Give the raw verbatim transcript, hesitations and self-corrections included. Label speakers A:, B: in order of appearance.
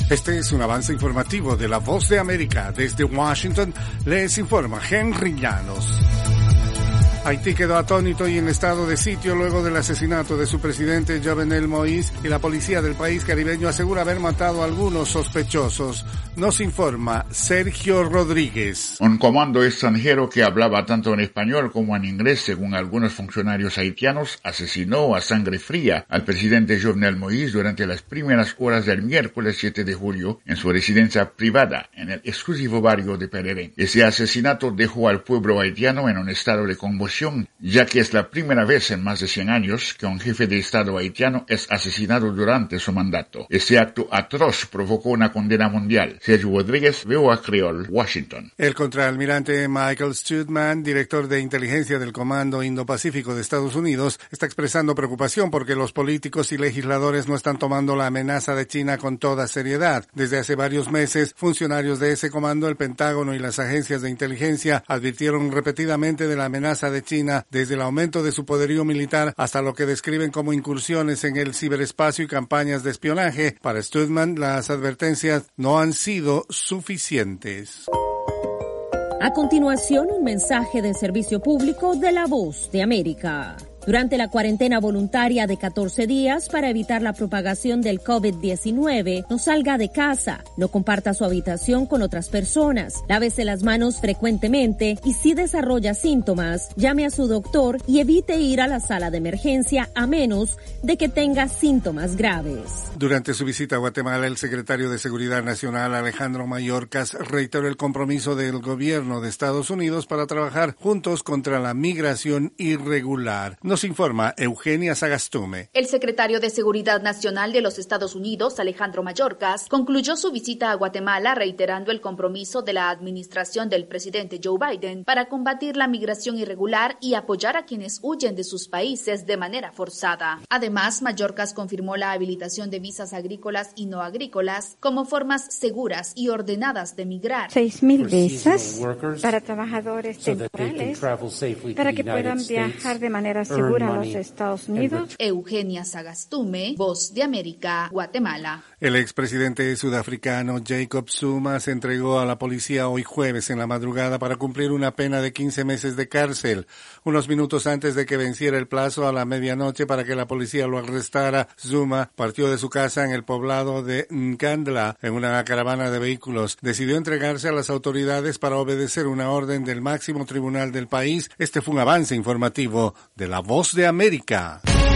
A: Este es un avance informativo de La Voz de América. Desde Washington les informa Henry Llanos. Haití quedó atónito y en estado de sitio luego del asesinato de su presidente Jovenel Moïse, y la policía del país caribeño asegura haber matado a algunos sospechosos. Nos informa Sergio Rodríguez.
B: Un comando extranjero que hablaba tanto en español como en inglés, según algunos funcionarios haitianos, asesinó a sangre fría al presidente Jovenel Moïse durante las primeras horas del miércoles siete de julio en su residencia privada en el exclusivo barrio de Pereira. Ese asesinato dejó al pueblo haitiano en un estado de conmoción, ya que es la primera vez en más de cien años que un jefe de Estado haitiano es asesinado durante su mandato. Este acto atroz provocó una condena mundial. Sergio Rodríguez, V O A Creole, Washington.
A: El contraalmirante Michael Studman, director de inteligencia del Comando Indo-Pacífico de Estados Unidos, está expresando preocupación porque los políticos y legisladores no están tomando la amenaza de China con toda seriedad. Desde hace varios meses, funcionarios de ese comando, el Pentágono y las agencias de inteligencia advirtieron repetidamente de la amenaza de China, desde el aumento de su poderío militar hasta lo que describen como incursiones en el ciberespacio y campañas de espionaje. Para Studman, las advertencias no han sido suficientes.
C: A continuación, un mensaje de servicio público de La Voz de América. Durante la cuarentena voluntaria de catorce días para evitar la propagación del COVID diecinueve, no salga de casa, no comparta su habitación con otras personas, lávese las manos frecuentemente y si desarrolla síntomas, llame a su doctor y evite ir a la sala de emergencia a menos de que tenga síntomas graves.
A: Durante su visita a Guatemala, el secretario de Seguridad Nacional, Alejandro Mayorkas, reiteró el compromiso del gobierno de Estados Unidos para trabajar juntos contra la migración irregular. Nos informa Eugenia Sagastume.
D: El secretario de Seguridad Nacional de los Estados Unidos, Alejandro Mayorkas, concluyó su visita a Guatemala reiterando el compromiso de la administración del presidente Joe Biden para combatir la migración irregular y apoyar a quienes huyen de sus países de manera forzada. Además, Mayorkas confirmó la habilitación de visas agrícolas y no agrícolas como formas seguras y ordenadas de migrar.
E: Seis mil visas para trabajadores temporales para que puedan viajar de manera segura a los Estados Unidos.
D: Eugenia Sagastume, Voz de América, Guatemala.
A: El expresidente sudafricano Jacob Zuma se entregó a la policía hoy jueves en la madrugada para cumplir una pena de quince meses de cárcel. Unos minutos antes de que venciera el plazo a la medianoche para que la policía lo arrestara, Zuma partió de su casa en el poblado de Nkandla en una caravana de vehículos. Decidió entregarse a las autoridades para obedecer una orden del máximo tribunal del país. Este fue un avance informativo de La Voz de América.